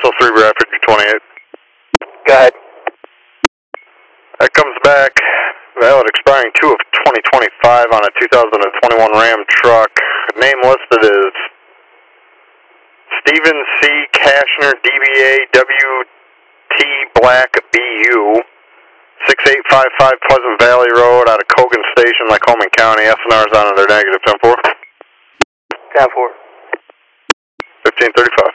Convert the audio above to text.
3 Bradford 228. Go ahead. That comes back, valid expiring 2 of 2025 on a 2021 Ram truck. Name listed is Stephen C. Kashner, DBA WT Black BU, 6855 Pleasant Valley Road out of Cogan Station, Lycoming County. SNR's on their negative, 10-4. 10-4. 1535.